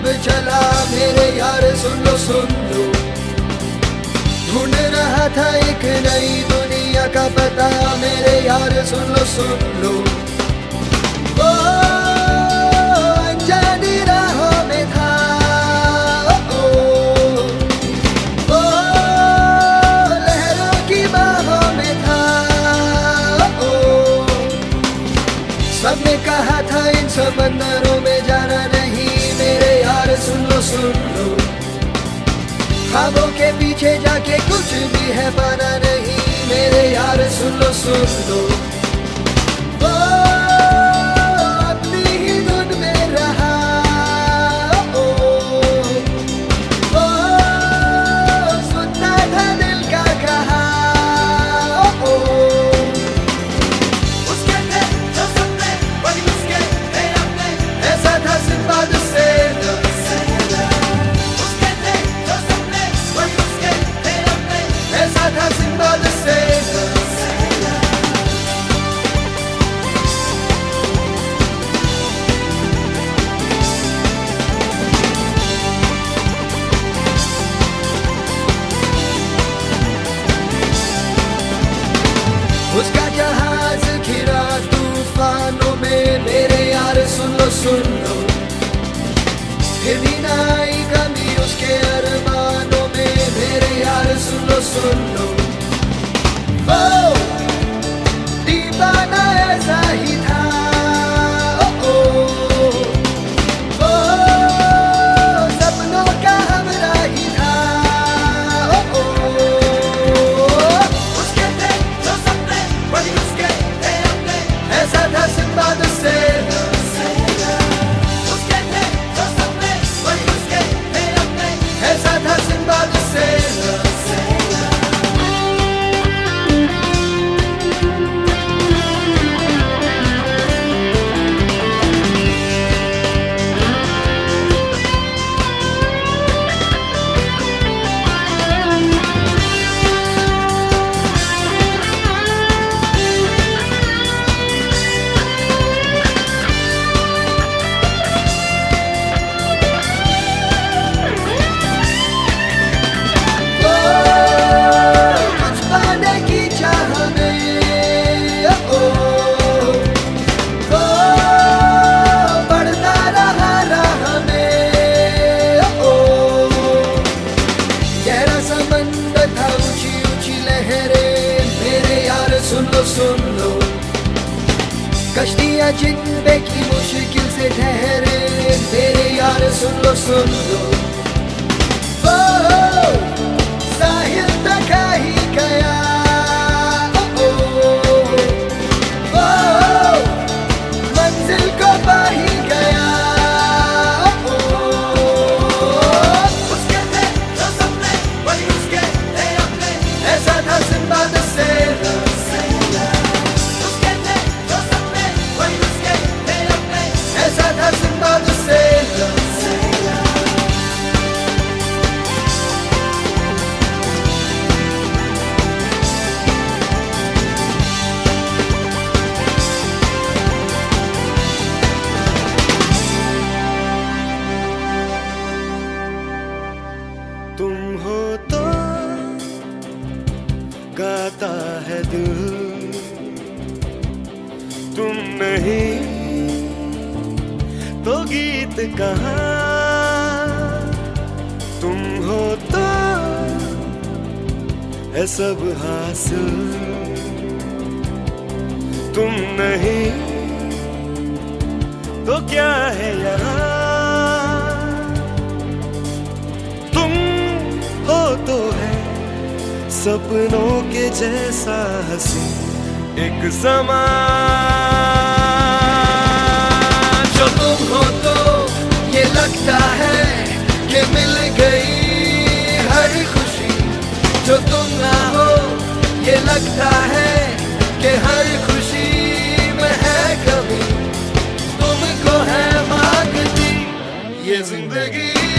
चला मेरे यार सुन लो ढूंढ रहा था एक नई दुनिया का पता मेरे यार सुन लो वो अनजानी राहों में था वो लहरों की बाहों में था सबने कहा था इन समंदरों में जाना नहीं मेरे यार सुन लो ख्वाबों के पीछे जाके कुछ भी है पाना नहीं मेरे यार सुन लो वो अपनी ही धुन में रहा वो सुनता था दिल का कहा उसके थे जो सपने वही उसके थे अपने ऐसा था सिंबाद से ऐसा था सिंबाद से उसका जहाज घिरा तूफानों में मेरे यार सुन लो फिर भी ना आई कमी उसके अरमानों में मेरे यार सुन लो वो दीवाना ऐसा ही था वो सपनों का हमरा ही था उसके थे जो सपने वही उसके थे अपने ऐसा था सिंबाद से उसके थे जो सपने वही उसके थे अपने ऐसा था सिंबाद से सुन लो कश्तियाँ जिन पे की मुश्किल से ठहरे मेरे यार सुन लो वो साहिल तक आ ही गया वो मंजिल को पा ही गया उसके थे जो सपने वही उसके थे अपने ऐसा था सिंबाद से ऐसा था सिंबाद से तुम हो तो गाता है दिल तुम नहीं तो गीत कहाँ तुम हो तो है सब हासिल तुम नहीं तो क्या है यहाँ तुम हो तो है सपनों के जैसा हंसी एक समा जो तुम हो तो ये लगता है कि मिल गई हर खुशी जो तुम ना हो ये लगता है कि हर खुशी में है कभी तुमको है मांगती ये जिंदगी